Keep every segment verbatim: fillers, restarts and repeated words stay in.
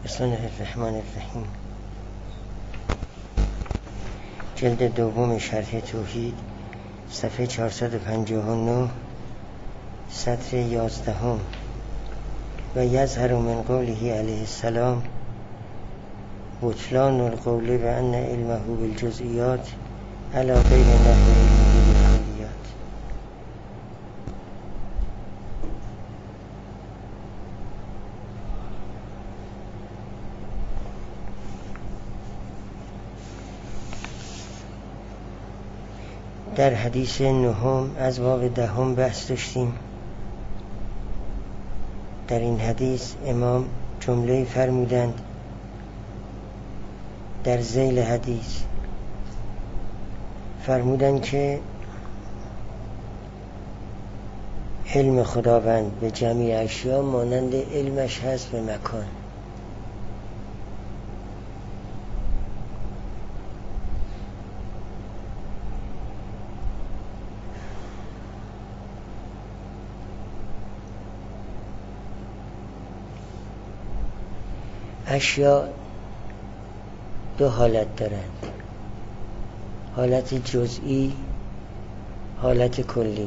بسم الله الرحمن الرحیم. جلد دوم شرح توحید، صفحه چهارصد و پنجاه و نه، سطر یازدهم. و یظهر من قوله علیه السلام بطلان القول و ان علمه بالجزئیات علی غیر نحو علمه بالکلیات. در حدیث نهم از باب دهم بحث داشتیم. در این حدیث امام جمله فرمودند در ذیل حدیث، فرمودند که علم خداوند به جمیع اشیا مانند علمش هست به مکان. اشیا دو حالت دارند، حالت جزئی، حالت کلی.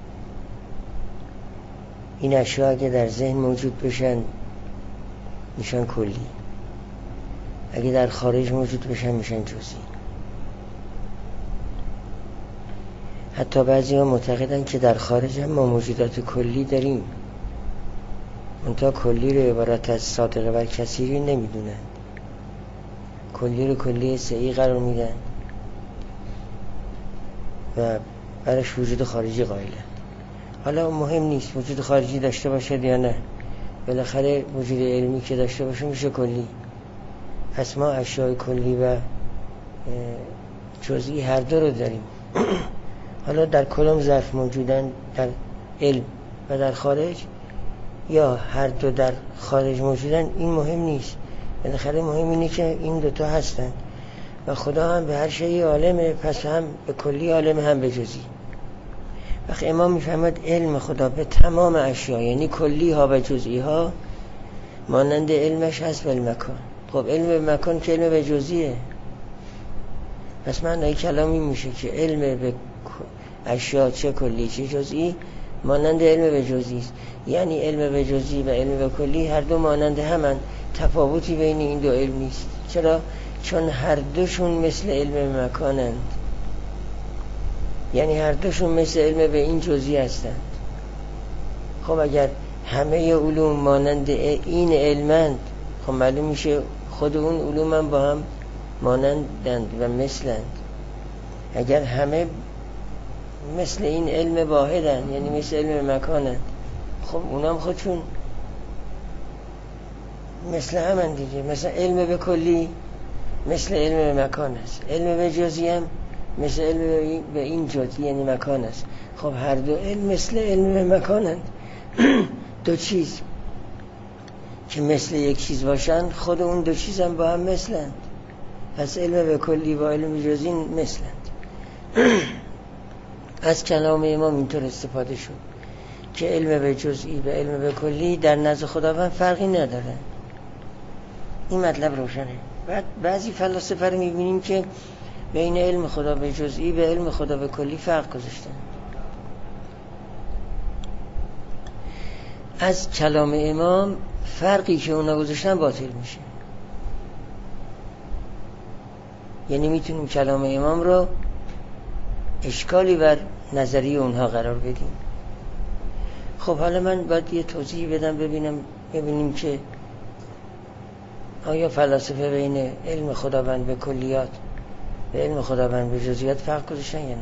این اشیا اگه در ذهن موجود بشن میشن کلی، اگه در خارج موجود بشن میشن جزئی. حتی بعضی ها معتقدن که در خارج هم ما موجودات کلی داریم، منتها کلی رو عبارت از صادقه بر کثیری نمیدونن، کلی رو کلی سعی قرار میدن و برش وجود خارجی قائلن. حالا مهم نیست وجود خارجی داشته باشه یا نه، بالاخره وجود علمی که داشته باشه میشه کلی. پس ما اشیاء کلی و جزئی هر دو رو داریم. حالا در کدام ظرف موجودن، در علم و در خارج، یا هر دو در خارج موجودن، این مهم نیست. بالاخره مهم اینه که این دوتا هستن و خدا هم به هر شیء عالمه، پس هم به کلی عالم هم به جزئی. وقتی امام میفهمد علم خدا به تمام اشیا، یعنی کلی ها و جزئی ها، مانند علمش هست به مکان. خب علم به مکان که علم به جزئیه، پس معنی کلامی میشه که علم به اشیا چه کلی چه جزئی مانند علم به جزئی است. یعنی علم به جزئی و علم به کلی هر دو مانند همن، تفاوتی بین این دو علم نیست. چرا؟ چون هر دوشون مثل علم به مکانند، یعنی هر دوشون مثل علم به این جزئی هستند. خب اگر همه علوم مانند این علمند، خب معلوم میشه خود اون علوم هم با هم مانندند و مثلند. اگر همه مثل این علم واحدن، یعنی مثل علم مکانند، خب اونام خودشون مثل همن دیگه. مثلا علم به کلی مثل علم به مکان است، علم به جزئی هم مثل علم به این جزئی یعنی مکان است. خب هر دو علم مثل علم به مکانند. دو چیز که مثل یک چیز باشن، خود اون دو چیز هم با هم مثلند. پس علم به کلی و علم به جزئی مثلند. از کلام امام اینطور استفاده شد که علم به جزئی و علم به کلی در نزد خداوند فرقی نداره. این مطلب روشنه. بعد بعضی فلاسفه رو میبینیم که بین علم خدا به جزئی و علم خدا به کلی فرق گذاشتن. از کلام امام فرقی که اونا گذاشتن باطل میشه. یعنی میتونیم کلام امام رو اشکالی بر نظریه اونها قرار بدیم. خب حالا من باید یه توضیح بدم ببینم ببینیم که آیا فلاسفه بین علم خداوند به کلیات و علم خداوند به جزئیات فرق گذاشتن یا نه.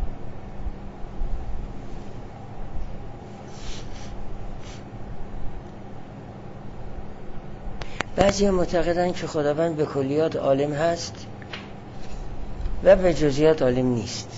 بعضی معتقدن که خداوند به کلیات عالم هست و به جزئیات عالم نیست.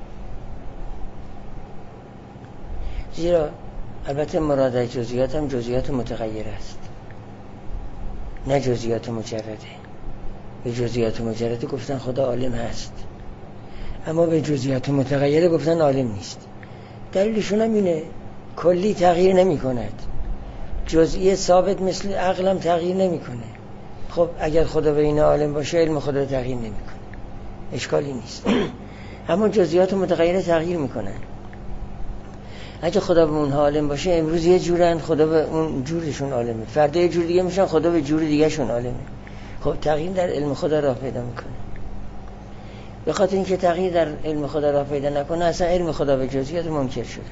زیرا البته مراد از جزئیات هم جزئیات متغیر است، نه جزئیات مجرده. به جزئیات مجرده گفتن خدا عالم هست، اما به جزئیات متغیره گفتن عالم نیست. دلیلشون هم اینه کلی تغییر نمی کند، جزئی ثابت مثل عقلم تغییر نمی کنه. خب اگر خدا به این عالم باشه علم خدا تغییر نمیکنه، اشکالی نیست. همون جزئیات متغیره تغییر میکنن. اگه خدا به اونها عالم باشه امروز یه جورن، خدا به اون جورشون عالمه، فردا یه جور دیگه میشن، خدا به جور دیگه شون عالمه. خب تغییر در علم خدا راه پیدا میکنه. به خاطر اینکه تغییر در علم خدا راه پیدا نکنه اصلا علم خدا به جزئیات منکر شده.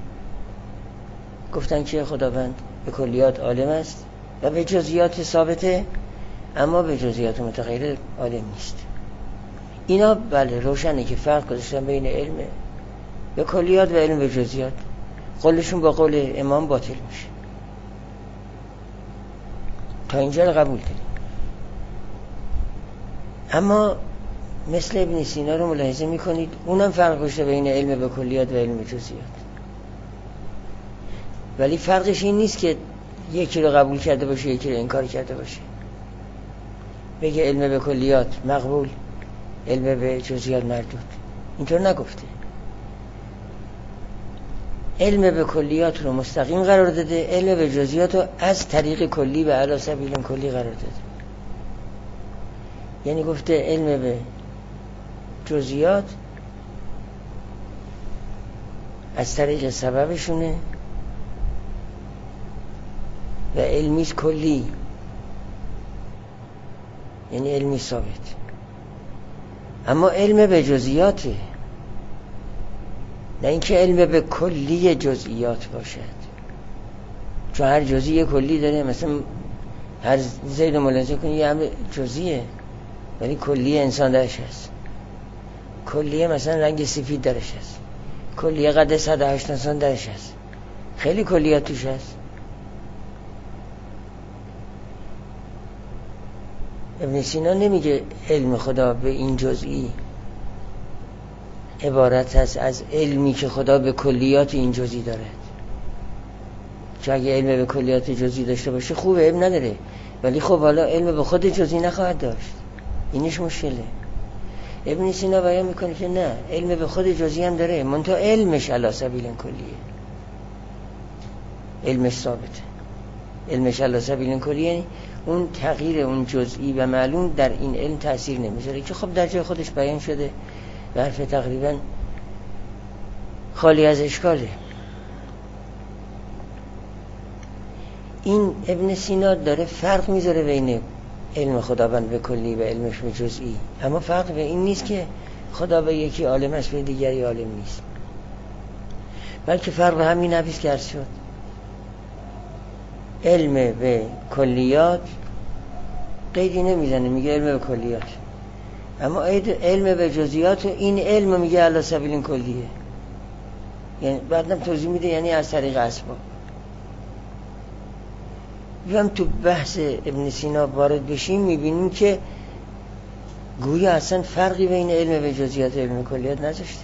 گفتن که خداوند به کلیات عالم است و به جزئیات ثابته، اما به جزئیات متغیره عالم نیست. اینا بله روشنه که فرق گذاشتن بین علم به کلیات و علم به جزئیات. قولشون با قول امام باطل میشه. تا اینجا رو قبول کنیم. اما مثل ابن سینا رو ملاحظه میکنید، اونم فرق گذاشته بین علم به کلیات و علم به جزئیات. ولی فرقش این نیست که یکی رو قبول کرده باشه یکی رو انکار کرده باشه. بگه علم به کلیات مقبول، علم به جزئیات مردود. اینطور نگفته. علم به کلیات رو مستقیم قرار داده، علم به جزئیات رو از طریق کلی به علی سبیل کلی قرار داده. یعنی گفته علم به جزئیات از طریق سببشونه و علمیست کلی، یعنی علمی ثابت. اما علم به جزئیاته، نه اینکه علم به کلی جزئیات باشد. چون هر جزئی کلی داره، مثلا هر زید ملاحظه کنی یه امر جزئیه ولی کلی انسان درش هست. کلیه مثلا رنگ سفید درش هست، کلیه قد صد و هشت انسان درش هست، خیلی کلیات توش هست. ابن سینا نمیگه علم خدا به این جزئی عبارت است از علمی که خدا به کلیات این جزئی دارد. چون اگه علم به کلیات جزئی داشته باشه خوبه، علم نداره، ولی خب حالا علم به خود جزئی نخواهد داشت، اینش مشکله. ابن سینا بیان میکنه که نه، علم به خود جزئی هم داره، منتها علمش علی سبیل کلیه، علمش ثابته. علمش علی سبیل کلیه یعنی اون تغییر اون جزئی و معلوم در این علم تأثیر نمیذاره، که خب در جای خودش بیان شده و حرف تقریبا خالی از اشکاله. این ابن سینا داره فرق میذاره بین علم خداوند به کلی و علمش به جزئی، اما فرق به این نیست که خدا به یکی عالم است به دیگری عالم نیست، بلکه فرق به همین نفیس که عرض شد. علم به کلیات قیدی نمیزنه، میگه علم به کلیات، اما علم به جزئیات این علم میگه علی سبیل کلیه. یعنی بعدم توضیح میده یعنی از طریق اسباب. بیام تو بحث ابن سینا وارد بشیم میبینیم که گویا اصلا فرقی بین علم به جزئیات و علم به کلیات نذاشته.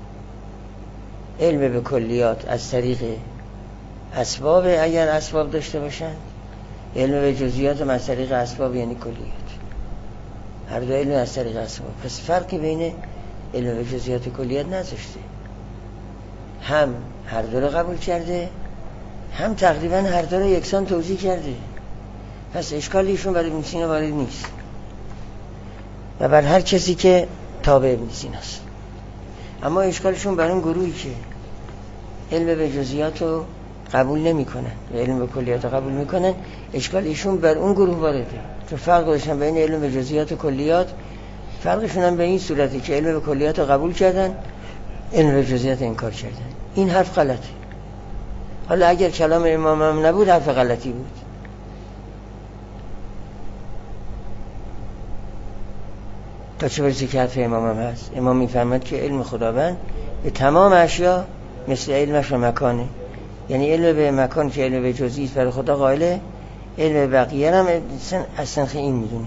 علم به کلیات از طریق اسباب اگر اسباب داشته باشن، علم به جزئیات هم از طریق اسباب یعنی کلیات. هر دو علم از طریق اسباب، پس فرقی بین علم به جزئیات و کلیات نذاشته. هم هر دو رو قبول کرده، هم تقریبا هر دو رو یکسان توضیح کرده. پس اشکالیشون برای ابن سینا وارد نیست و بر هر کسی که تابع ابن سیناست. اما اشکالشون بر اون گروهی که علم به جزئیات رو قبول نمی کنن و علم به کلیات رو قبول می کنن، اشکال ایشون بر اون گروه وارده. چون فرق گذاشتن بین علم به جزئیات و کلیات، فرقشون هم به این صورته که علم به کلیات رو قبول کردن، علم به جزئیات انکار کردن. این حرف غلطه. حالا اگر کلام امام هم نبود حرف غلطی بود. تا چه برسه که حرف امام هم هست. امام میفرماد که علم خداوند به تمام اشیا مثل علمش و مکانه، یعنی علم به مکان که علم به جزئی است برای خدا قائله، علم به بقیه هم از سنخ این میدونه.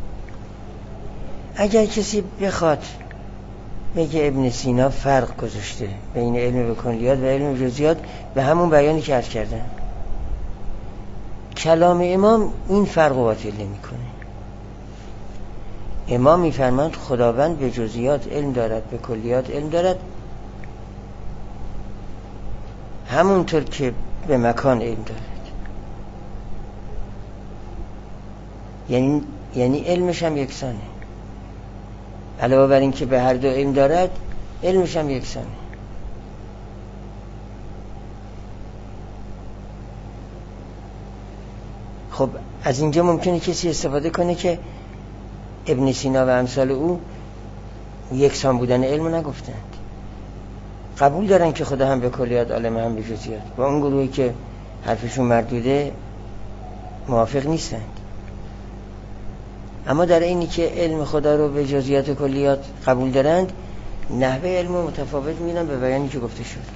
اگر کسی بخواد میگه ابن سینا فرق گذاشته بین علم به کلیات و علم به جزئیات، به همون بیانی که عرض کردم، کلام امام این فرق باطل نمیکنه. امام میفرماند خداوند به جزئیات علم دارد، به کلیات علم دارد، همونطور که به مکان علم دارد. یعنی یعنی علمش هم یکسانه. علاوه بر این که به هر دو علم دارد، علمش هم یکسانه. خب از اینجا ممکنه کسی استفاده کنه که ابن سینا و امثال او یکسان بودن علم رو نگفتند، قبول دارن که خدا هم به کلیات عالم هم به جزئیات. با اون گروهی که حرفشون مردوده موافق نیستند. اما در اینی که علم خدا رو به جزئیات و کلیات قبول دارند، نحوه علم رو متفاوت میدن به بیانی که گفته شد.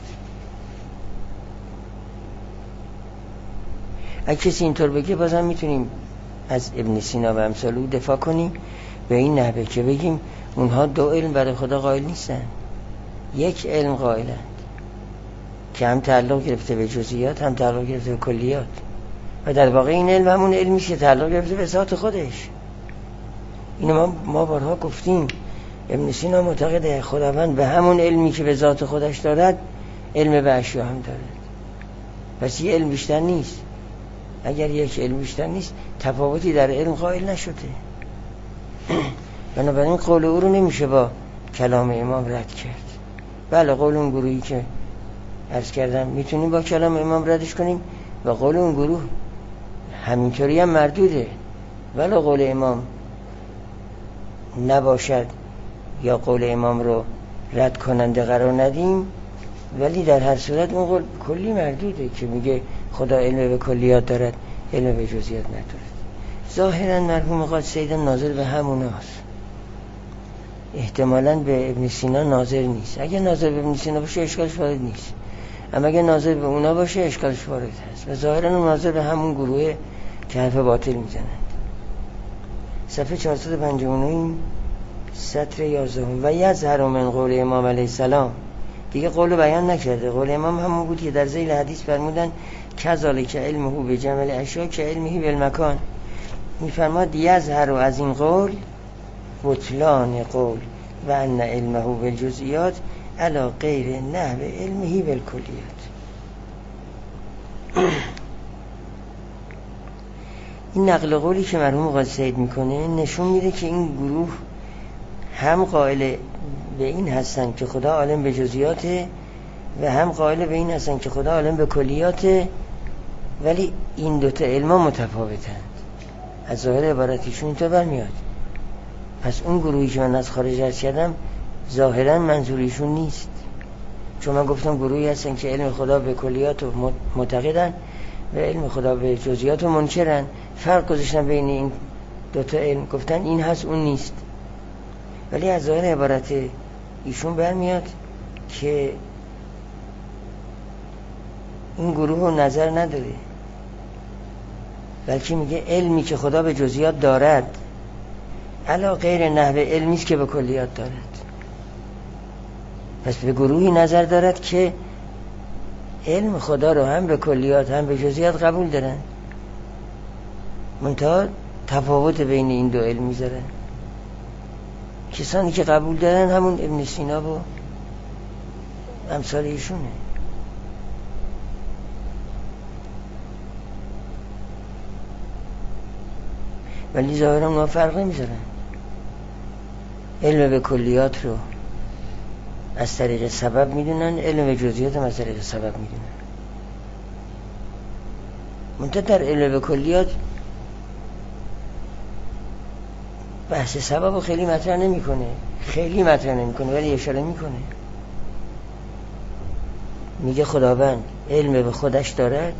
اگه کسی اینطور بگه بازم میتونیم از ابن سینا و امثال او دفاع کنیم به این نحوه که بگیم اونها دو علم برای خدا قائل نیستن، یک علم قائلند که هم تعلق گرفته به جزئیات هم تعلق گرفته به کلیات، و در واقع این علم همون علمی که تعلق گرفته به ذات خودش. اینو ما, ما بارها گفتیم. ابن سینا معتقده خداوند به همون علمی که به ذات خودش دارد علم به اشیا هم دارد، پس یه علم بیشتر نیست. اگر یک علم بیشتر نیست تفاوتی در علم قائل نشده. بنابراین قول او رو نمیشه با کلام امام رد کرد. بله قول اون گروهی که عرض کردم میتونیم با کلام امام ردش کنیم و قول اون گروه همینطوری هم مردوده، ولی قول امام نباشد یا قول امام رو رد کننده قرار ندیم، ولی در هر صورت اون قول کلی مردوده که میگه خدا علم به کلیات دارد، علم به جزئیات ندارد. ظاهرا مرحوم قادس سید ناظر به هموناست، احتمالاً به ابن سینا ناظر نیست. اگه ناظر به ابن سینا باشه اشکالش وارد نیست، اما اگه ناظر به اونا باشه اشکالش وارد هست و ظاهرا ناظر به همون گروه که حرف باطل میزنند. صفحه چهارصد و پنجاه و نه سطر یازده. و یظهر من قول امام علیه السلام، دیگه قولو بیان نکرده، قول امام همون بود که در ذیل حدیث فرمودن کذالک علمه به جمع الاشیاء که علمه بالمکان. میفرماد یظهر از این قول بطلان قول و ان علمه بالجزئیات علی غیر نحو علمه بالکلیات. این نقل قولی که مرحوم قاضی سید میکنه نشون میده که این گروه هم قائل به این هستن که خدا عالم به جزئیاته و هم قائل به این هستن که خدا عالم به کلیاته، ولی این دوتا علما متفاوتند. از ظاهر عبارتیشون اینطور برمیاد. پس اون گروهی که من از خارج عرض کردم ظاهرا منظوریشون نیست، چون من گفتم گروهی هستن که علم خدا به کلیات معتقدن و علم خدا به جزئیات منکرن. فرق گذاشتن بین این دوتا علم، گفتن این هست اون نیست. ولی از ظاهر عبارت ایشون برمیاد که این گروه رو نظر نداره، بلکه میگه علمی که خدا به جزئیات دارد علا غیر نحو علمی است که به کلیات دارد. پس به گروهی نظر دارد که علم خدا رو هم به کلیات هم به جزئیات قبول دارن، منتها تفاوت بین این دو علم میذارن. کسانی که قبول دارن همون ابن سینا و امثال ایشونه. ولی ظاهرا ما فرق نمیذارن. علم به کلیات رو از طریق سبب میدونن، علم به جزئیات هم از طریق سبب میدونن. منتها در علم به کلیات بحث سبب رو خیلی مطرح نمیکنه، خیلی مطرح نمیکنه ولی اشاره میکنه. میگه خداوند علم به خودش دارد،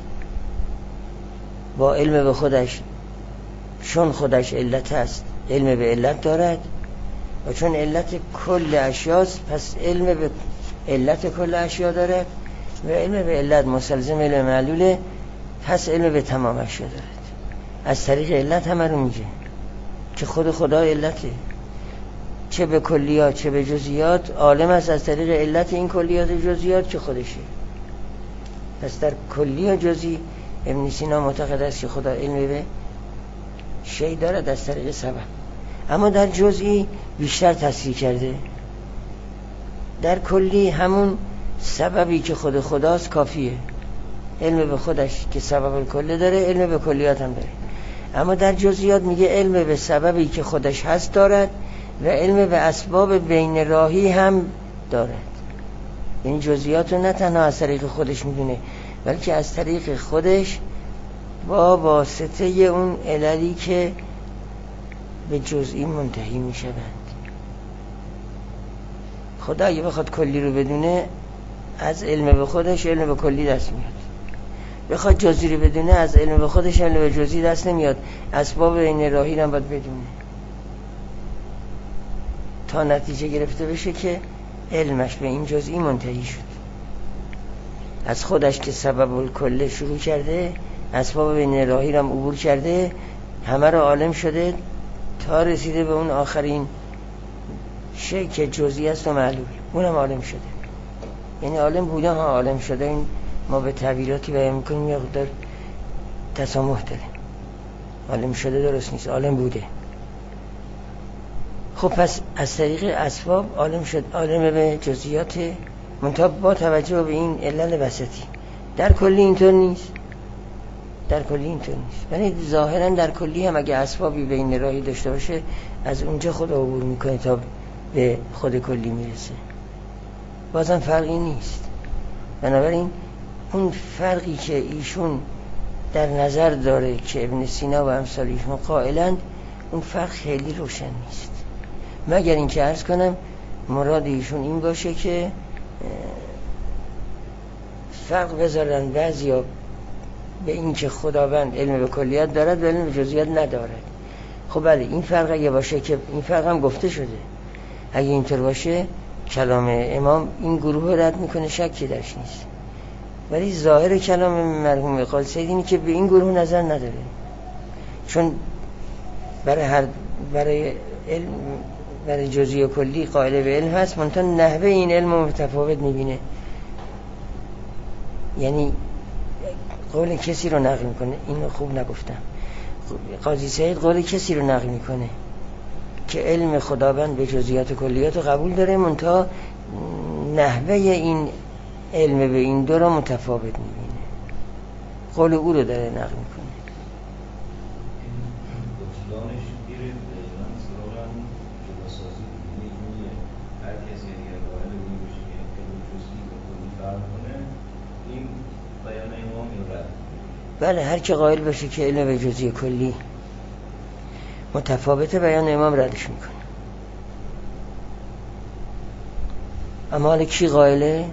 با علم به خودش چون خودش علت است علم به علت دارد و چون علت کل اشیاست پس علم به علت کل اشیا دارد و علم به علت مستلزم علم معلوله پس علم به تمام اشیا دارد. از طریق علت همه رو میگه که خود خدا علته، چه به کلیات چه به جزئیات عالم است از طریق علت این کلیات و جزئیات که خودشه. پس در کلی و جزئی ابن سینا معتقد است که خدا علم به شی دارد از طریق سبب، اما در جزئی بیشتر تصریح کرده. در کلی همون سببی که خود خداست کافیه، علم به خودش که سبب الکل داره علم به کلیات هم داره. اما در جزئیات میگه علم به سببی که خودش هست دارد و علم به اسباب بین راهی هم دارد. این جزئیات رو نه تنها از طریق خودش میدونه، بلکه از طریق خودش با واسطه اون عللی که به جزئی منتهی میشوند. خدا اگه بخواد کلی رو بدونه، از علم به خودش علم به کلی دست میاد. بخواد جزئی رو بدونه، از علم به خودش علم به جزئی دست نمیاد. اسباب بین راهی رو باید بدونه تا نتیجه گرفته بشه که علمش به این جزئی منتهی شد. از خودش که سبب الکل شروع کرده، اسباب بین راهی رو هم عبور کرده، همه رو عالم شده تا رسیده به اون آخرین شی که جزئی است و معلول، اونم عالم شده. یعنی عالم بوده ها عالم شده. این ما به تعبیراتی بیان میکنیم یا در تسامح داره. عالم شده درست نیست، عالم بوده. خب پس از طریق اسباب عالم شد، عالم به جزئیات، منتها با توجه به این علل وسطی. در کلی اینطور نیست، در کلی اینطور نیست. ولی ظاهرا در کلی هم اگه اسبابی بین راهی داشته باشه، از اونجا خود عبور میکنه تا به خود کلی میرسه. بازم فرقی نیست. بنابراین اون فرقی که ایشون در نظر داره که ابن سینا و امثال ایشون قائلند، اون فرق خیلی روشن نیست، مگر اینکه عرض کنم مراد ایشون این باشه که فرق بذارن بعضیا به این که خداوند علم به کلیات دارد و علم به جزئیات ندارد. خب بله، این فرق اگه باشه، که این فرق هم گفته شده، اگه اینطور باشه کلام امام این گروه رد میکنه، شکی درش نیست. ولی ظاهر کلام مرحوم قادسی‌اید اینه که به این گروه نظر نداره، چون برای هر برای علم، برای جزئی و کلی قائل به علم هست، منتها نحوه این علم متفاوت میبینه. یعنی قول کسی رو نقل میکنه، اینو خوب نگفتم، قاضی سعید قول کسی رو نقل میکنه که علم خداوند به جزئیات و کلیات رو قبول داره، منتها نحوه این علم به این دو رو متفاوت میبینه. قول او رو داره نقل میکنه. بله، هر کی قائل باشه که علم به جزئی کلی متفاوته، بیان امام ردش میکنه. اما حالا کی قائله؟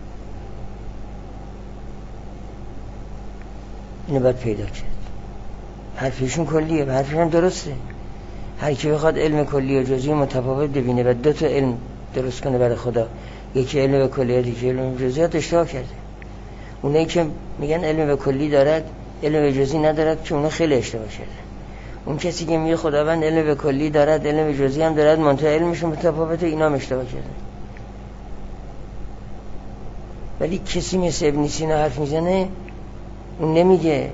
اینو باید پیدا کرد. حرفشون کلیه و حرفشون درسته. هر کی بخواد علم کلی و جزئی متفاوت ببینه و دو تا علم درست کنه برای خدا، یکی علم به کلیات، یکی علم به جزئیات، اشتباه کرده. اونایی که میگن علم به کلی دارد علم به جزئی ندارد، که اونا خیلی اشتباه کرده. اون کسی که میگه خداوند علم به کلی دارد علم به جزئی هم دارد، منتها علمشون متفاوته، اینا هم اشتباه کرده. ولی کسی مثل ابن سینا حرف میزنه، اون نمیگه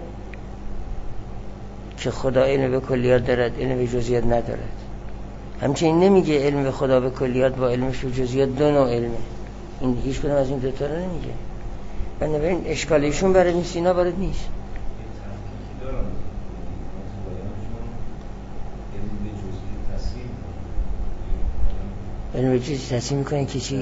که خدا علم به کلیات دارد علم به جزئیات ندارد. همچنین نمیگه علم به خدا به کلیات با علمش به جزئیات دو نوع علمه. این هیچ کدوم از این دو تا رو نمیگه. بنابراین اشکالیشون برای ابن سینا وارد نیست. علم به جزئی تصحیح میکنه که چی؟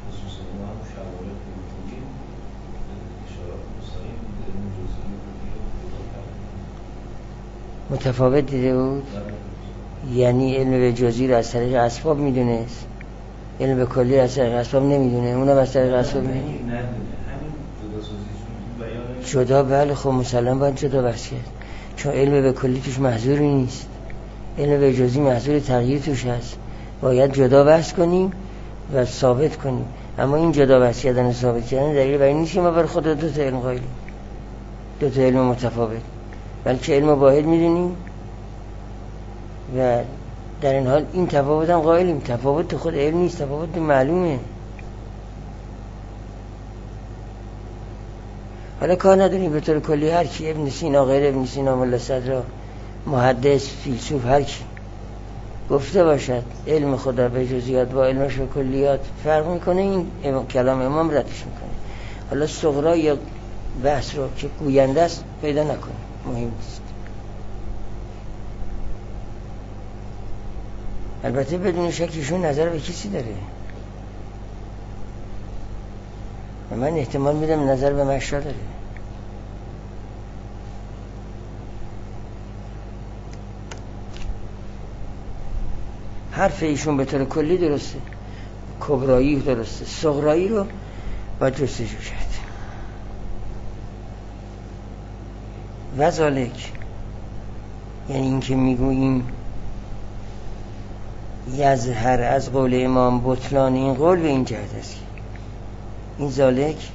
متفاوت دیده بود. یعنی علم به جزئی رو از طریق اسباب میدونست، علم به کلی از طریق اسباب نمیدونه، اونم از طریق اسباب میدونه. جدا بله، خب مسلم باید جدا بحث کرد، چون علم به کلی توش محظوری نیست، علم به جزئی محظور تغییر توش هست. باید جدا بحث کنیم و ثابت کنیم. اما این جدا بحث کردن و ثابت کردن دلیل بر این نیست که ما بر خود دو تا علم قائلیم، دو تا علم متفاوت، بلکه علم واحد میدونیم و در این حال این تفاوت هم قائلیم. تفاوت تو خود علم نیست، تفاوت معلومه. حالا کار نداریم به طور کلی هر کی، ابن سینا، غیر ابن سینا، ملا صدرا، محدث، فیلسوف، هر کی گفته باشد علم خدا به جزئیات با علمش به کلیات فرق میکنه، این کلام امام ردش میکنه. حالا صغرا یا بحث رو که گوینده است پیدا نکنه، مهم نیست. البته بدون شک ایشون نظر به کسی داره و من احتمال میدم نظر به مشا داره. حرف ایشون به طور کلی درسته، کبرایی درسته، صغرایی رو باید جستجو کرد. و ذالک یعنی این که میگوییم یظهر از قول امام بطلان این قول به این جهت است. این ذالک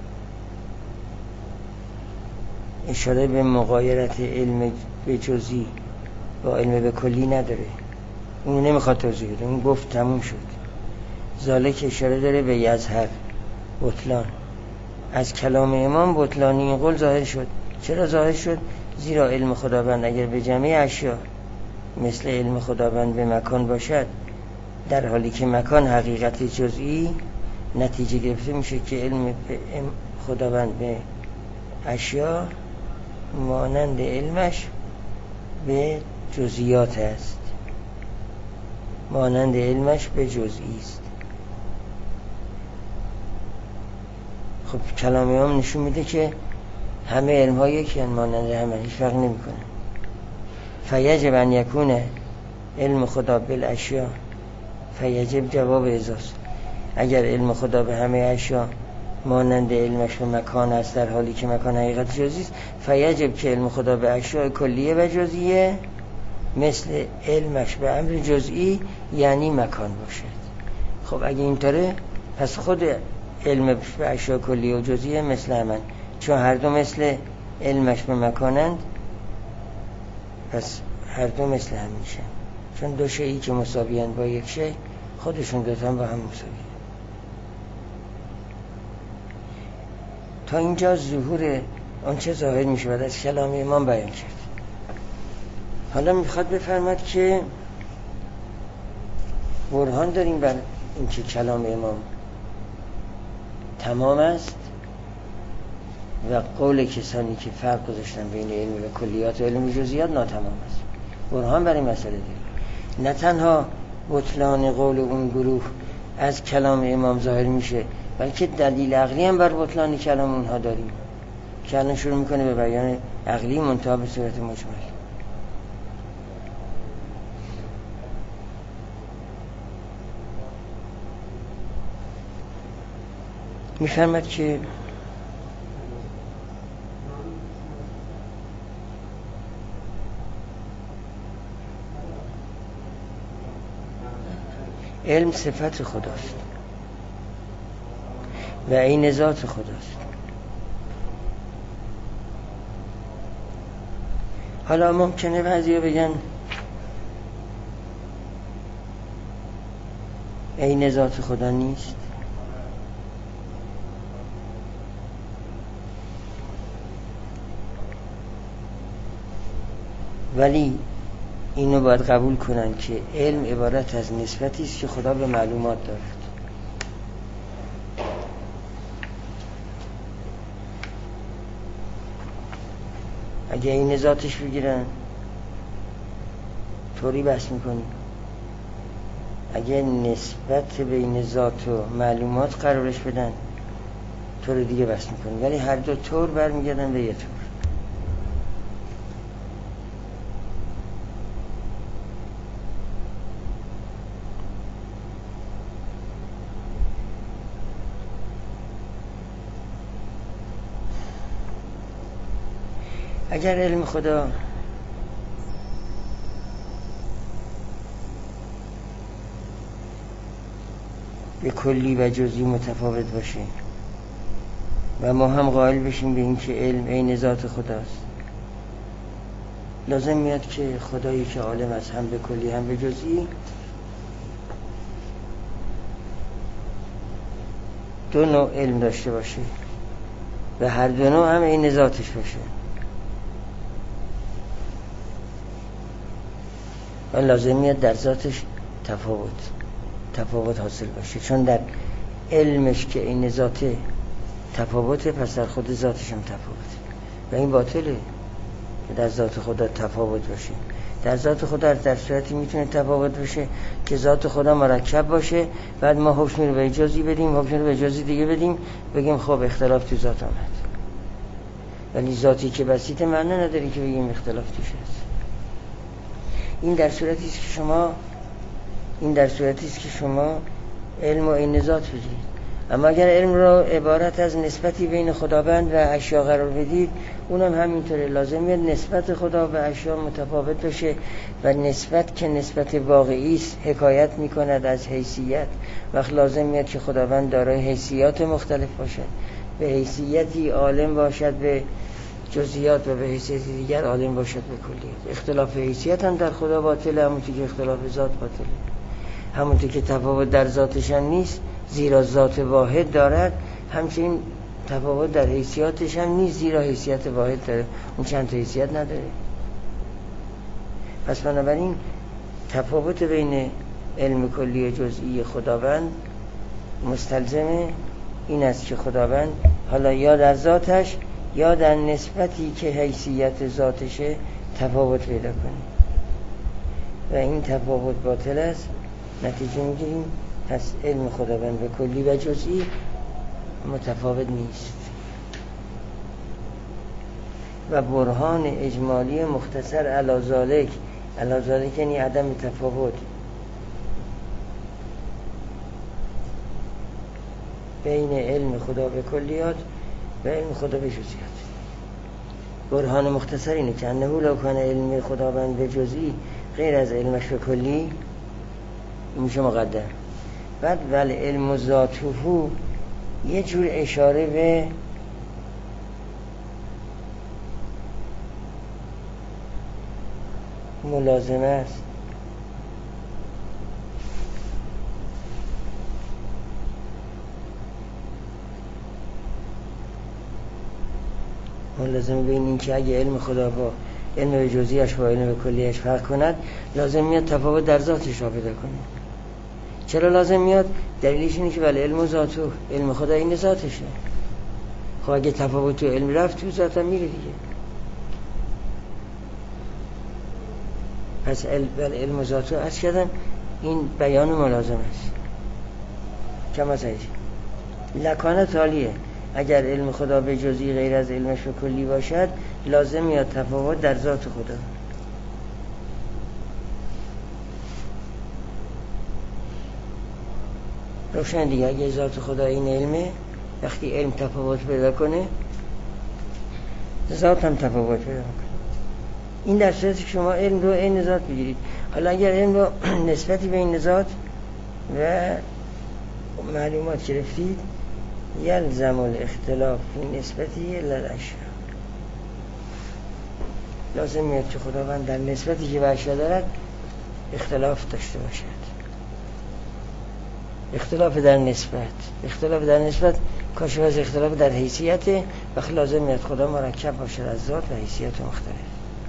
اشاره به مغایرت علم به جزئی با علم به کلی نداره، اون نمیخواد توضیح بده، اون گفت تموم شد. ذالک اشاره داره به یظهر بطلان از کلام امام بطلانی این قول ظاهر شد. چرا ظاهر شد؟ زیرا علم خداوند اگر به جمعی اشیا مثل علم خداوند به مکان باشد، در حالی که مکان حقیقت جزئی، نتیجه گرفته میشه که علم خداوند به اشیا مانند علمش به جزئیات است، مانند علمش به جزئی است. خب کلام امام نشون میده که همه علم ها یکی هستند، مانند همه، هیچ فرق نمیکنه. فیجب ان یکونه علم خدا بالاشیا، فیجب جواب ازاست. اگر علم خدا به همه اشیا مانند علمش به مکان است، در حالی که مکان حقیقت جزئی است، فیجب که علم خدا به اشیاء کلیه و جزئیه مثل علمش به امر جزئی یعنی مکان باشد. خب اگه اینطوره پس خود علم به اشیاء کلیه و جزئیه مثل همن، چون هر دو مثل علمش به مکانند، پس هر دو مثل هم میشن، چون دو شیئی که مساویان با یک شی خودشون دوتان با هم مساویه. تا اینجا ظهور آنچه ظاهر میشه بعد از کلام امام بیان کرد. حالا میخواد بفرماد که برهان داریم بر اینکه کلام امام تمام است و قول کسانی که فرق گذاشتن بین علم و کلیات و علم جزئیات ناتمام است. برهان بر این مسئله داریم. نه تنها بطلان قول اون گروه از کلام امام ظاهر میشه، بلکه دلیل عقلی هم بر بطلان کلام اونها داریم که الان شروع میکنه به بیان عقلی منتها به صورت مجمل. میفرماد که علم صفت خداست و عین ذات خداست. حالا ممکنه بعضیا بگن عین ذات خدا نیست، ولی اینو باید قبول کنن که علم عبارت از نسبتی است که خدا به معلومات دارد. اگه این ذاتش بگیرن طوری بحث میکنیم، اگه نسبت بین ذات و معلومات قرارش بدن طور دیگه بحث میکنیم، ولی هر دو طور برمیگردن به یه طور. اگر علم خدا به کلی و جزئی متفاوت باشه و ما هم قائل بشیم به این که علم عین ذات خداست، لازم میاد که خدایی که عالم است هم به کلی هم به جزئی دو نوع علم داشته باشه و هر دو نوع هم عین ذاتش باشه. و لازم میاد در ذاتش تفاوت تفاوت حاصل باشه، چون در علمش که این ذاته تفاوته، پس در خود ذاتش هم تفاوته و این باطله که در ذات خدا تفاوت باشه. در ذات خدا در صورتی میتونه تفاوت بشه که ذات خدا مرکب باشه، بعد ما حکم رو به اجازی بدیم، حکم رو به اجازی دیگه بدیم، بگیم خب اختلاف تو ذات آمد. ولی ذاتی که بسیط معنی نداری که بگیم اختلاف توش هست. این در صورتی است که شما این در صورتی است که شما علم و عین ذات بگیرید. اما اگر علم را عبارت از نسبتی بین خداوند و اشیا قرار بدید، اونم همینطوره. لازم میاد نسبت خدا به اشیا متفاوت بشه و نسبت که نسبت واقعی است حکایت میکند از حیثیت. وقت لازم میاد که خداوند دارای حیثیات مختلف باشد، به حیثیتی عالم باشد به جزئیات و به حیثیتی دیگر عالم باشد به کلیات. اختلاف حیثیت هم در خدا باطله، همونطور که اختلاف ذات باطله. همونطور که تفاوت در ذاتش هم نیست، زیرا ذات واحد دارد، همچنین تفاوت در حیثیاتش هم نیست، زیرا حیثیت واحد داره، اون چند تا حیثیت نداره. پس بنابراین تفاوت بین علم کلی و جزئی خداوند مستلزم این است که خداوند حالا یا در ذاتش یا در نسبتی که حیثیت ذاتشه تفاوت پیدا کنه و این تفاوت باطل است. نتیجه میگیریم پس علم خداوند به کلی و جزئی متفاوت نیست. و برهان اجمالی مختصر علی ذالک، علی ذالک یعنی عدم تفاوت بین علم خدا به کلیات و علم خدا به جزئیات. برهان مختصر اینه که انه لو کان علم خداوند به جزئی غیر از علمش به کلی، این میشه مقدر. بعد ول علم ذاته یه جور اشاره به ملازمه است. ملازمه بین این که اگه علم خدا با علم به جزئیش با علم به کلیش فرق کند، لازم میاد تفاوت در ذاتش را پیدا کنه. چرا لازم میاد؟ دلیلش اینه که ولی علم ذاته، علم خدا این ذاتشه. خب اگه تفاوت تو علم رفت تو ذات هم میره دیگه. پس علم ولی علم ذاته از کردم این بیان ملازم است. کما سایش لکانه تالیه، اگر علم خدا به جزئی غیر از علمش به کلی باشد، لازم میاد تفاوت در ذات خدا. روشن دیگه، اگه ذات خدا این علمه، وقتی علم تفاوت پیدا کنه ذات هم تفاوت پیدا کنه. این در صورتی که شما علم رو عین ذات بگیرید. حالا اگر علم رو نسبتی به این ذات و معلومات گرفتید، یلزم الاختلاف این نسبتی للاشیا، لازم میاد که خداوند در نسبتی که به اشیا دارد اختلاف داشته باشد. اختلاف در نسبت اختلاف در نسبت کاشف از اختلاف در حیثیت، وقت لازم میاد خدا مرکب باشد از ذات و حیثیت مختلف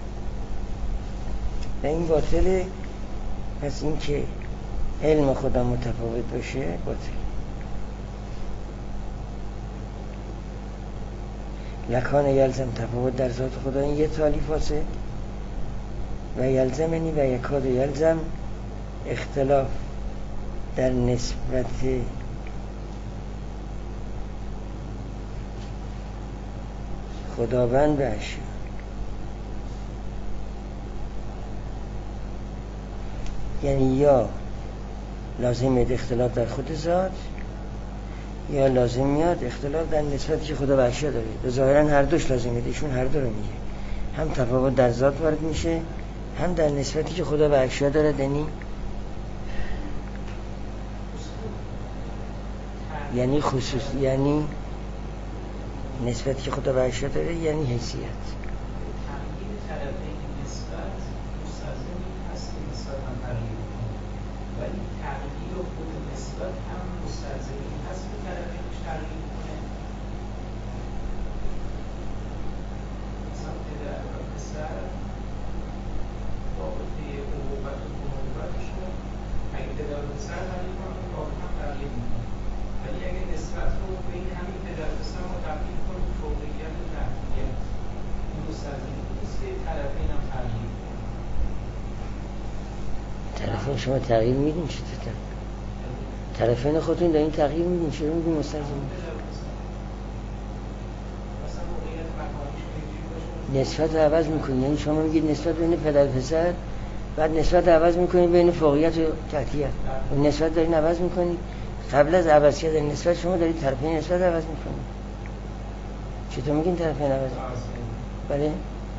و این باطله. پس این که علم خدا متفاوت باشه باطل. لکان یلزم تفاوت در ذات خدا، این یه تالیفاته. و یلزمنی و یکاد یلزم اختلاف در نسبت خداوند به اشیا. یعنی یا لازم میاد اختلاف در خود ذات، یا لازم میاد اختلاف در نسبتی که خدا به اشیا داره. ظاهرا هر دوش لازم میاد، ایشون هر دو رو میگه. هم تفاوت در ذات وارد میشه، هم در نسبتی که خدا به اشیا داره. یعنی یعنی خصوص، یعنی نسبتی که خدا به اشیا داره، یعنی حیثیت. طرفین شما تغییر میدین؟ چطور طرفین خودتون دارین تغییر میدین؟ چرا میگین مستلزم؟ نسبت رو عوض میکنین. یعنی شما میگید نسبت بین پدر پسر، بعد نسبت رو عوض میکنین بین فوقیت و تحتیت. اون نسبت دارین عوض میکنین. قبل از عوض کردن نسبت شما دارید طرفین نسبت عوض میکنین. چطور میگین طرفین عوض؟ بله؟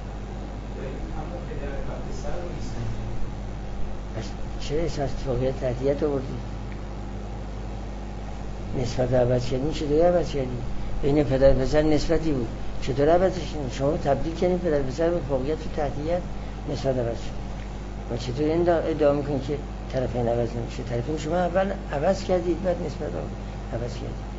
چرا احساس فوقیت تحتیت آوردید؟ نسبت عوض کردین. چطور عوض کردین؟ بین پدر پسر نسبتی بود، چطور عوضش کردین؟ شما تبدیل کردین پدر پسر به فوقیت و تحتیت، نسبت عوض شد. و چطور این ادعا میکنید که طرفین عوض نمیشه؟ طرفین شما اول عوض کردید بعد نسبت عوض کردید.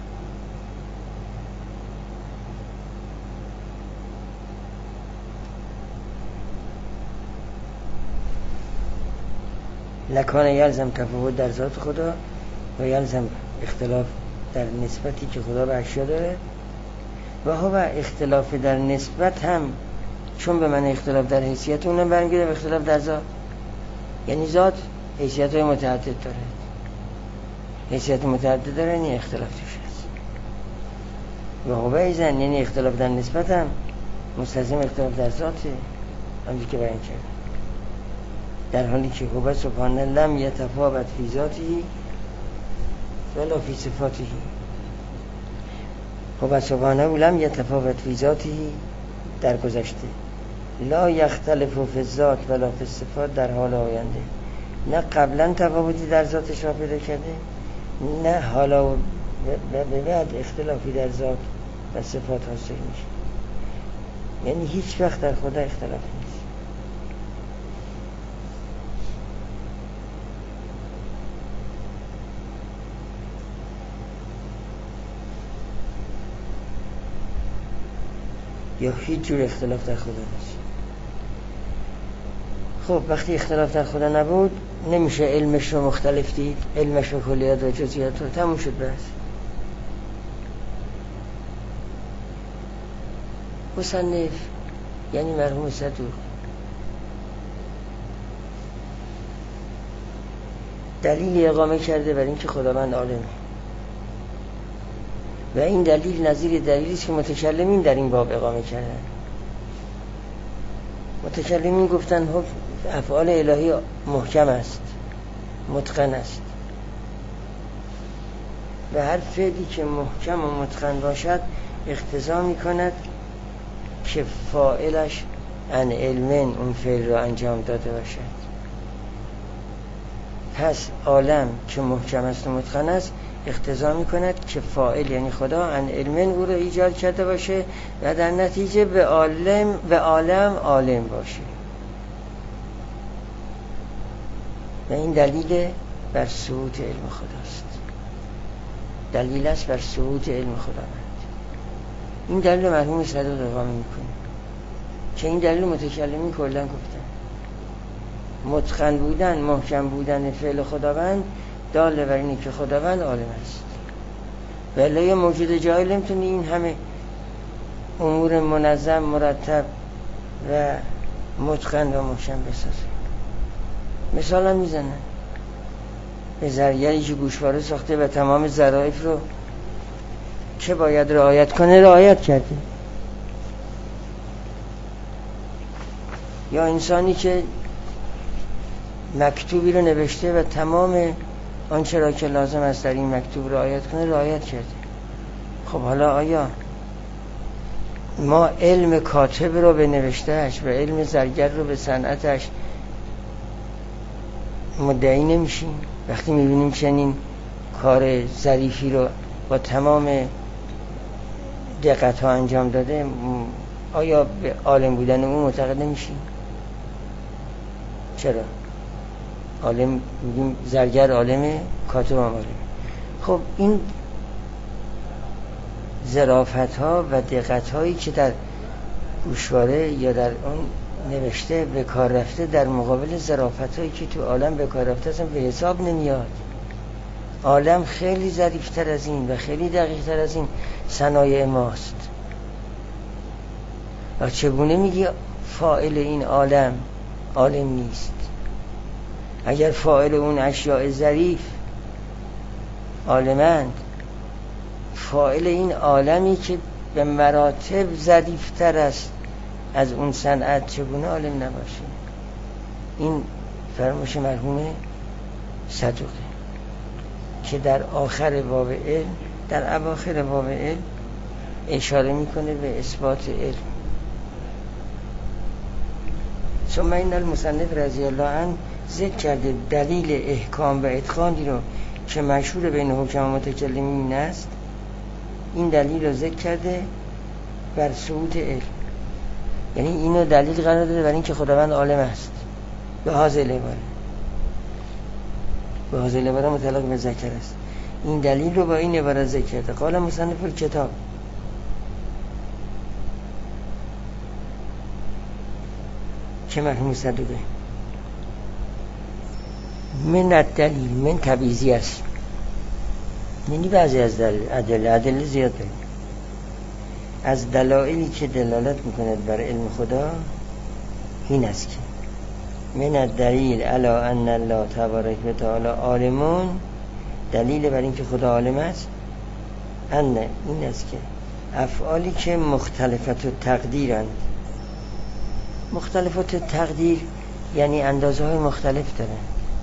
لکان یلزم تفاوت در ذات خدا و یلزم اختلاف در نسبتی که خدا به اشیا داره و هو اختلاف در نسبت هم چون به من اختلاف در حیثیت اونم برمیگرده به اختلاف در ذات. یعنی ذات حیثیت های متعدد داره، حیثیت متعدد داره، یعنی اختلاف توش هست. و هو ایزن یعنی اختلاف در نسبت هم مستلزم اختلاف در ذاته، همونجوری که بیان کرد. در حالی که هو سبحانه لم یتفاوت فی ذاتی ولا فی صفاتی. هو سبحانه لم یتفاوت فی ذاتی در گذشته، لا یختلف فی الذات ولا فی الصفات در حال آینده. نه قبلا تفاوتی در ذاتش را پیدا کرده، نه حالا به بعد اختلافی در ذات و صفات حاصل میشه. یعنی هیچ وقت در خدا اختلاف نیست. یا هیچ جور اختلاف در خدا نیست. خب وقتی اختلاف در خدا نبود نمیشه علمش رو مختلف دید، علمش رو کلیات و جزئیات رو تموم شد. بس مصنف یعنی مرحوم صدوق دلیل اقامه کرده برای اینکه خداوند عالمه و این دلیل نظیر دلیلی است که متکلمین در این باب اقامه کردن. متکلمین گفتن افعال الهی محکم است، متقن است و هر فعلی که محکم و متقن باشد اقتضا می کند که فاعلش عن علمین اون فعل را انجام داده باشد. پس عالم که محکم است و متقن است اقتضا می کند که فاعل یعنی خدا عن علمین او را ایجاد کرده باشه و در نتیجه به عالم به عالم عالم باشه. و این دلیل بر ثبوت علم خداست، دلیل است بر ثبوت علم خداوند. این دلیل مرحوم صدوق اقامه میکنه که این دلیل متکلمین کلا گفتن. متقن بودن، محکم بودن فعل خداوند داله بر اینه که خداوند عالم است. ولی موجود جاهل نمیتونه این همه امور منظم، مرتب و متقن و محکم بسازه. مثلا میزنن به زرگری که گوشواره ساخته و تمام ظرافت رو چه باید رعایت کنه رعایت کرده. یا انسانی که مکتوبی رو نوشته و تمام آنچه را که لازم است در این مکتوب رعایت کنه رعایت کرده. خب حالا آیا ما علم کاتب رو به نوشتهش و علم زرگر رو به صنعتش مدعی نمیشیم وقتی میبینیم چنین کار ظریفی رو با تمام دقت ها انجام داده؟ آیا به عالم بودن اون معتقد نمیشیم؟ چرا؟ عالم میگیم زرگر عالمه، کاتب هم عالمه. خب این ظرافت ها و دقت هایی که در گوشواره یا در اون نوشته به کار رفته در مقابل ظرافت هایی که تو عالم به کار رفته اصلا به حساب نمیاد. عالم خیلی ظریفتر از این و خیلی دقیق تر از این صنایع ماست. و چگونه میگی فاعل این عالم عالم نیست؟ اگر فاعل اون اشیاء ظریف عالمند، فاعل این عالمی که به مراتب ظریفتر است از اون صنعت چگونه عالم نباشه؟ این فرمایش مرحوم صدوقی که در آخر باب علم، در اواخر باب علم اشاره میکنه به اثبات علم. ثم این المصنف رضی الله عنه ذکر کرده دلیل احکام و اتقانی رو که مشهور بین حکما متکلمین است. این دلیل رو ذکر کرده بر ثبوت علم، یعنی اینو دلیل قرار داده برای اینکه خداوند عالم است به حاضر العباره، به حاضر العباره متعلق به ذکر است. این دلیل رو با این عبارت ذکر کرده. قال مصنف الکتاب که مرحوم صدوقی من الدلیل من تبعیضی است، یعنی بعضی از ادله ادله زیاد داریم از دلایلی که دلالت میکند بر علم خدا این است که من الدلیل علی ان الله تبارک و تعالی عالمون، دلیل بر این که خدا عالم است ان این است که افعالی که مختلفت و تقدیرند، مختلفت و تقدیر یعنی اندازه های مختلف داره.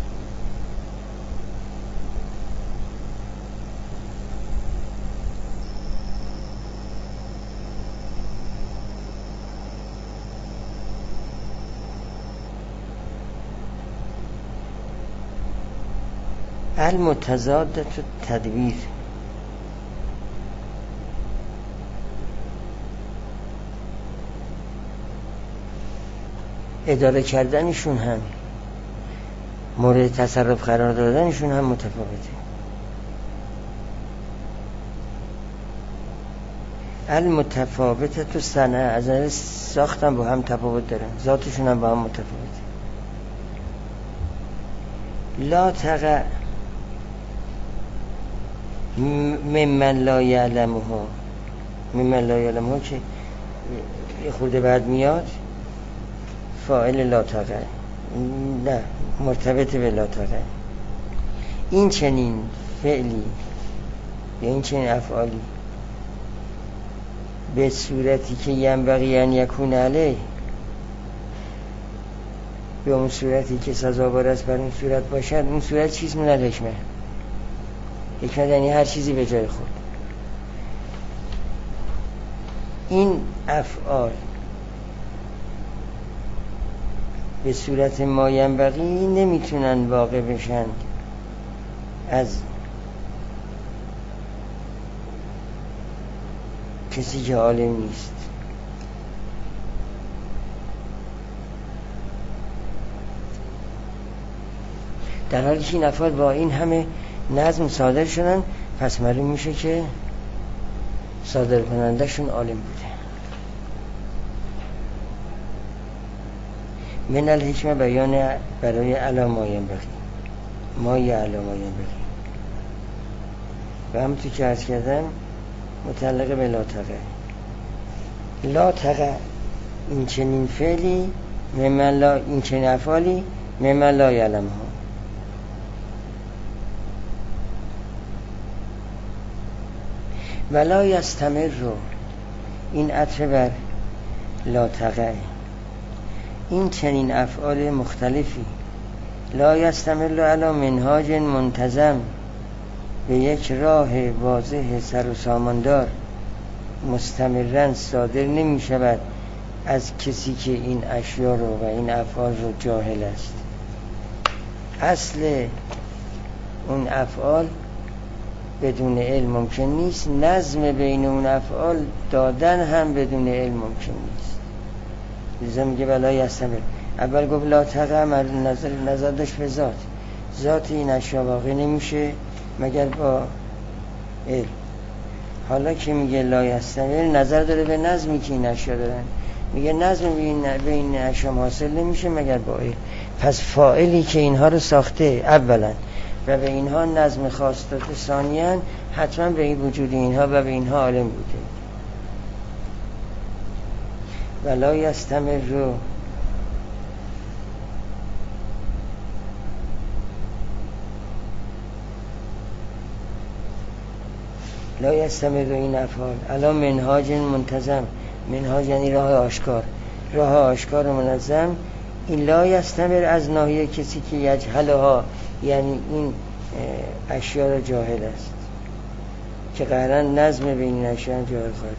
المتضادت تدبیر، اداره کردنشون هم مورد تصرف قرار دادنشون هم متفاوته. المتفاوته تو صنعه از نظر ساختن با هم تفاوت دارن، ذاتشون هم با هم متفاوته. لا تقع ممن لا یعلمه، ممن لا یعلمه که یه خورده بعد میاد فاعل لا تقع، نه مرتبط به لا تقع. این چنین فعلی یا این چنین افعالی به صورتی که ینبغی ان یکون علیه، به اون صورتی که سزاوار است بر اون صورت باشد، اون صورت چیز من الحکمه. حکمت یعنی هر چیزی به جای خود. این افعال به صورت ما ینبغی نمیتونن واقع بشن از کسی که عالم نیست. در حالی که این افعال با این همه نظم صادر شدن، پس معلوم میشه که صادر کننده شون عالم بوده. من الحکمه بیان برای علا ما ینبغی، ما یا علا ما ینبغی، و همونطور که عرض کردم متعلق به لا تقع. لا تقع این چنین فعلی، ممن لا این چنین افعالی ممن لا یعلمها. ولا یستمر رو این عطف بر لا تقع، این چنین افعال مختلفی لا یستمر علی منهاج منتظم، به یک راه واضح سر و ساماندار مستمرن صادر نمی شود از کسی که این اشیاء رو و این افعال رو جاهل است. اصل اون افعال بدون علم ممکن نیست، نظم بین اون افعال دادن هم بدون علم ممکن نیست. لذا میگه ولا یستمر. اول گفت لا تقع، نظر نظر داشت به ذات، ذات این اشیاء واقع نمیشه مگر با علم. حالا که میگه لا یستمر نظر داره به نظمی که این اشیاء دارن، میگه نظم به این اشیاء حاصل نمیشه مگر با علم. پس فاعلی که اینها رو ساخته اولا و به اینها نظم خاص داده ثانیاً، حتما به این وجود اینها و به اینها عالم بوده. ولا یستمر رو لا یستمر این افعال علا منهاج منتظم، منهاج یعنی راه آشکار، راه آشکار منظم. این لا یستمر از ناحیه کسی که یجهلها، یعنی این اشیاء را جاهل است، که قهرا نظم بین این اشیاء جاهل خواهد.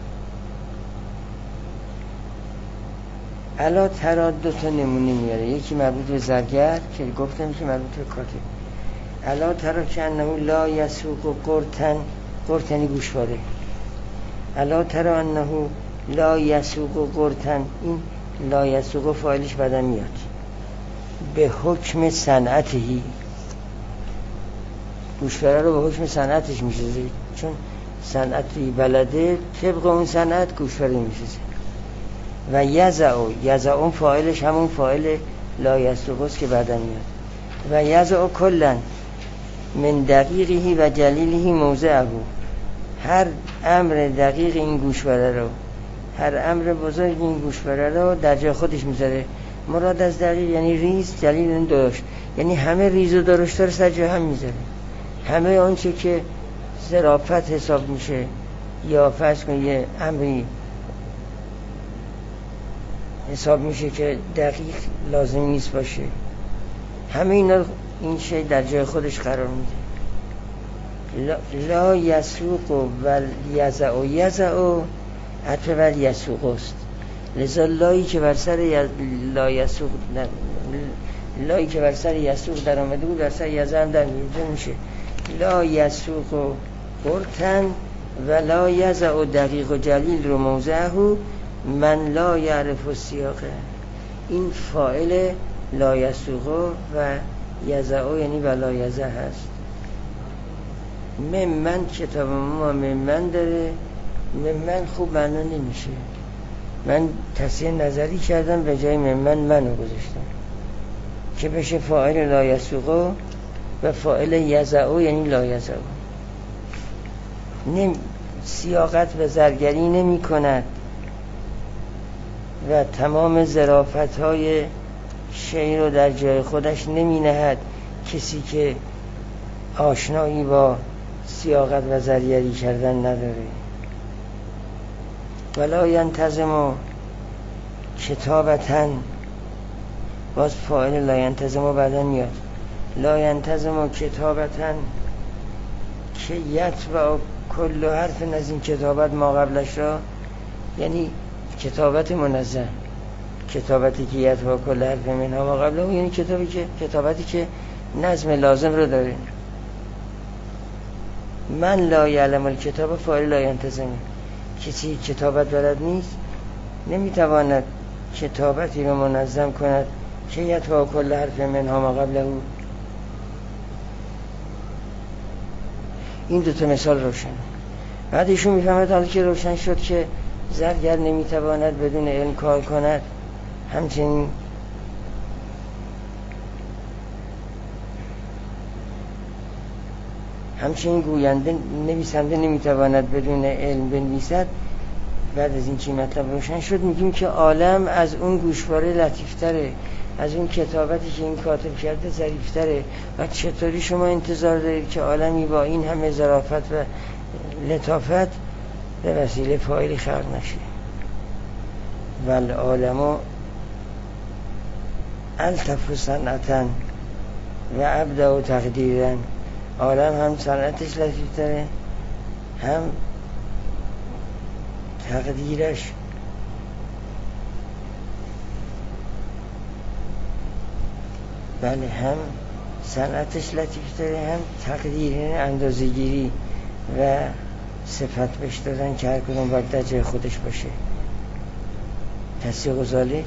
علا ترا دو تا نمونه میاره، یکی مربوط به زرگر که گفتم که مربوط به کاتب. علا ترا که انه لا یسوق قرتن، قرت یعنی گوشواره. علا ترا انه لا یسوق قرتن، این لا یسوق فاعلش بعدا میاد، به حکم صنعتهی، گوشواره رو به حکم صنعتش میسازه، چون صنعتی بلده طبق اون صنعت گوشواره میسازه. و یزعو، یزعو فاعلش همون فاعل لا یسوقست که بعدا میاد. و یزعو کلن من دقیقی و جلیلی موضعه، هر امر دقیق این گوشواره رو، هر امر بزرگ این گوشواره رو در جای خودش میذاره. مراد از دقیق یعنی ریز، جلیل یعنی درشت، یعنی همه ریز و درشت رو سر جای هم میذاره. همه آنچه که ظرافت حساب میشه یا فرض کن یه امری حساب میشه که دقیق لازم نیست باشه، همه اینا این شی در جای خودش قرار میده. لا, لا یسوق و یزعو، یزعو عطف بر یسوق است، لذا لایی که بر سر لا یسوق، لایی که بر سر یسوق در آمده بود بر سر یزع هم در میشه. لا یسوق قرتن و لا یزعو دقیق و جلیل رو موضعه من لا یعرف السیاقه. این فاعل لا یسوق و یزعو یعنی و لا یزع هست. من من کتاب ما من من داره، من من خوب معنا نمیشه، من تصحیح نظری کردم به جای من من منو گذاشتم که بشه فاعل لا یسوق و فاعل یزعو یعنی لا یزعو. نم سیاقت و زرگری نمی کند و تمام ظرافت های شی رو در جای خودش نمی نهد کسی که آشنایی با سیاقت و زرگری کردن نداره. ولا ینتظم کتابتن، باز فاعل لا ینتظم بعدا میاد. لا ینتظم کتابتن که یتبع کل حرف از این کتابت ما قبلش را، یعنی کتابت منظم، کتابتی که یتبع کل حرف منها ما قبله، یعنی کتابی که کتابتی که نظم لازم رو داره. من لا یعلم الکتاب فاعل لا ینتظم، کسی کتابت بلد نیست نمیتواند کتابتی رو منظم کند که یتبع کل حرف منها ما قبله. این دوتا مثال روشن. بعد ایشون میفهمد حالا که روشن شد که زرگر نمیتواند بدون علم کار کند، همچنین همچنین گوینده نویسنده نمیتواند بدون علم بنویسد. بعد از این چی مطلب روشن شد میگیم که عالم از اون گوشواره لطیفتره، از اون کتابتی که این کاتب کرده ظریفتره. و چطوری شما انتظار دارید که عالمی با این همه ظرافت و لطافت به وسیله فاعلی خلق نشه؟ ول عالمو الطف صنعتن و ابدع تقدیرن، عالم هم صنعتش لطیفتره هم تقدیرش. بله هم صنعتش لطیفتره هم تقدیر اندازه‌گیری و صفت بهش دادن که هر کدوم باید در جای خودش باشه. تصدیق و ذالک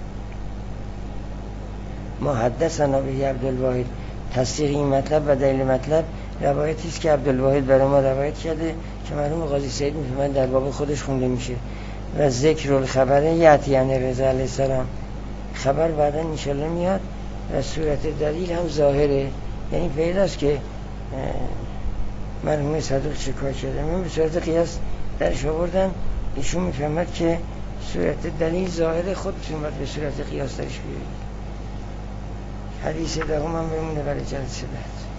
ما حدثنا به عبدالواحد، تصدیق این مطلب و دلیل مطلب روایتی است که عبدالواحد برای ما روایت کرده که مرحوم قاضی سعید میفهمن در باب خودش خونده میشه. و ذکر الخبر یأتی عن رضا علیه السلام، خبر بعدا انشالله میاد و صورت دلیل هم ظاهره، یعنی پیداست که مرحوم صدوق چه کار کرده. من به صورت قیاس درش آوردن، ایشون میفهمد که صورت دلیل ظاهره، خودتون باید به صورت قیاس درش بیارید. حدیث دهم هم بمونه برای جلسه بعد.